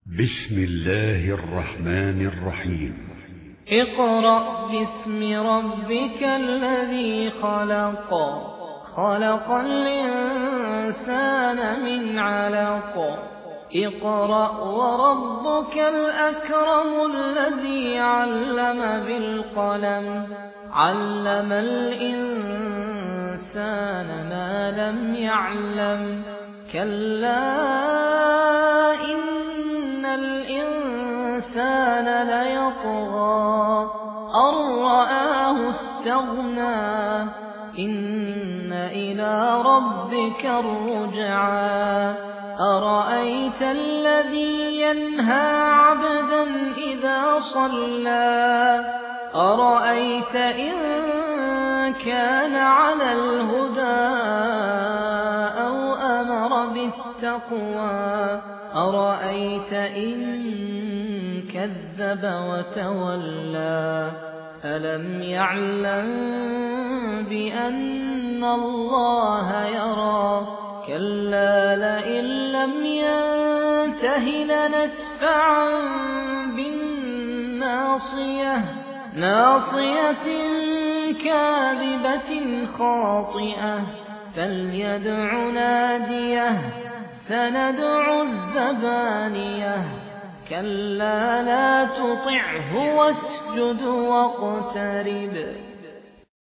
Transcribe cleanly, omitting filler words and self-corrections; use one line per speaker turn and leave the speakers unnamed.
بسم الله الرحمن الرحيم.
اقرأ باسم ربك الذي خلق خلق الإنسان من علق اقرأ وربك الأكرم الذي علم بالقلم علم الإنسان ما لم يعلم كلا إن الإنسان ليطغى أن رآه استغنى إن إلى ربك الرجعى أرأيت الذي ينهى عبدا إذا صلى أرأيت إن كان على الهدى أو أمر بالتقوى أرأيت إن كذب وتولى ألم يعلم بأن الله يرى كلا لئن لم ينته لنسفعا بالناصية ناصية كاذبة خاطئة فليدع ناديه سندع الزبانية كلا لا تطعه واسجد واقترب